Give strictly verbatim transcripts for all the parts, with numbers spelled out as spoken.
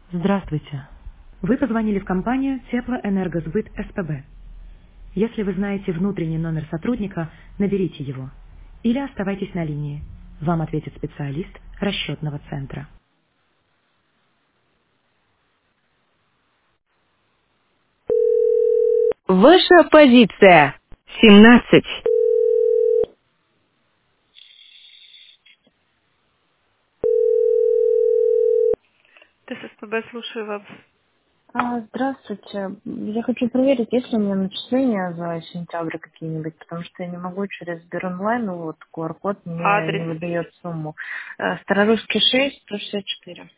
Здравствуйте. Вы позвонили в компанию Теплоэнергосбыт СПБ. Если вы знаете внутренний номер сотрудника, наберите его. Или оставайтесь на линии. Вам ответит специалист расчетного центра. Ваша позиция. семнадцать. ТССПБ, слушаю вас. А, Здравствуйте. Я хочу проверить, есть ли у меня начисления за сентябрь какие-нибудь, потому что я не могу через Сберонлайн, ну вот Q R-код мне Адрес. не выдает сумму. Э, Старорусский шесть, сто шестьдесят четыре.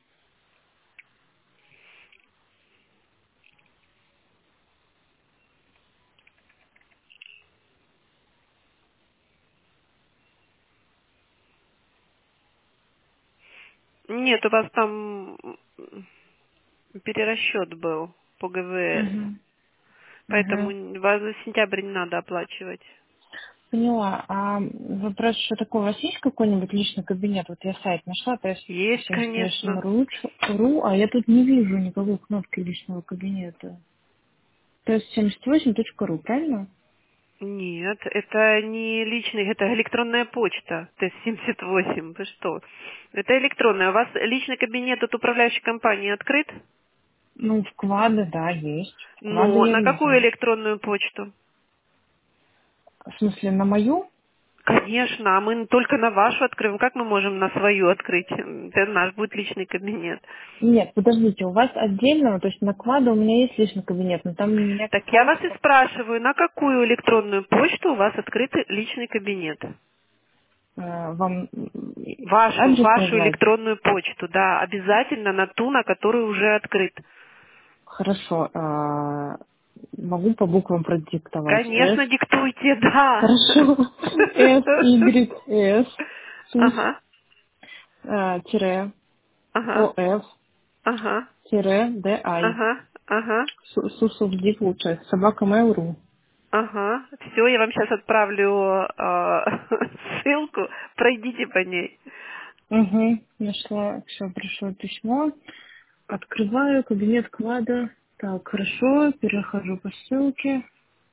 Нет, у вас там м, перерасчет был по ГВС. Угу. Угу. Поэтому вас за сентябрь не надо оплачивать. Поняла. А вопрос, что такое, у вас есть какой-нибудь личный кабинет? Вот я сайт нашла, то есть Есть, семьдесят восемь конечно. ру, а я тут не вижу никакой кнопки личного кабинета. То есть семьдесят восемь точка ру, правильно? Нет, это не личный, это электронная почта. Т семьдесят восемь. Вы что? Это электронная. У вас личный кабинет от управляющей компании открыт? Ну, вклады, да, есть. Вклады Но я на какую вижу. электронную почту? В смысле, на мою? Конечно, а мы только на вашу открываем. Как мы можем на свою открыть? Это наш будет личный кабинет. Нет, подождите, у вас отдельно, то есть на клада у меня есть личный кабинет, но там у меня Так как я раз вас и спрашиваю, на какую электронную почту у вас открыт личный кабинет? э, вам м, Вашу, адрес вашу назвать. электронную почту, да, обязательно на ту, на которую уже открыт. Хорошо, э, могу по буквам продиктовать. С. Конечно, диктуйте, да. Хорошо. С, Y, S, СУС, Ага, э, тире, ага, ОФ, ага, тире, ДИ. ага, ага, Су- Сусовдик получается. Собака Mail.ru. ага. Все, я вам сейчас отправлю э, ссылку, пройдите по ней. Угу. Нашла, все, пришло письмо. Открываю кабинет клада. Так, хорошо, перехожу по ссылке.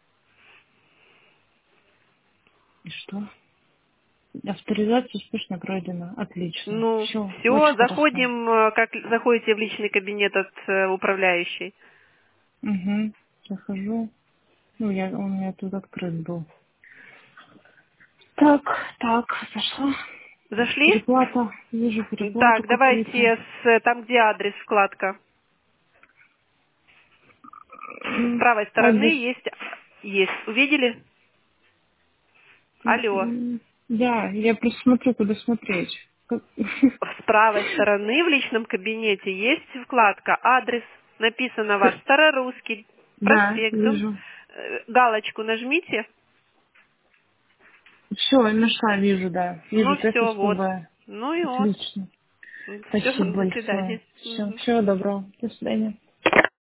И что? Авторизация успешно пройдена. Отлично. Ну, Все, все, очень хорошо. заходим, э, как заходите в личный кабинет от э, управляющей. Угу. Захожу. Ну, я, он у меня тут открыт был. Так, так, зашла. Зашли? Переплата. Вижу переплату Так, какую-то. давайте с, там, где адрес, вкладка. С М, правой стороны Адрес. есть, есть. Увидели? М, Алло. м, Да, я просто смотрю, куда смотреть. Как- С правой стороны в личном кабинете есть вкладка «Адрес». Написано ваш старорусский Да, проспект, дом. вижу. Э, Галочку нажмите. Все, нашла, вижу, да. Вижу, Ну тест все, вот. СПБ. Ну и вот. Отлично. Все, Спасибо до большое. свидания. Все, Мгм. всего доброго. До свидания.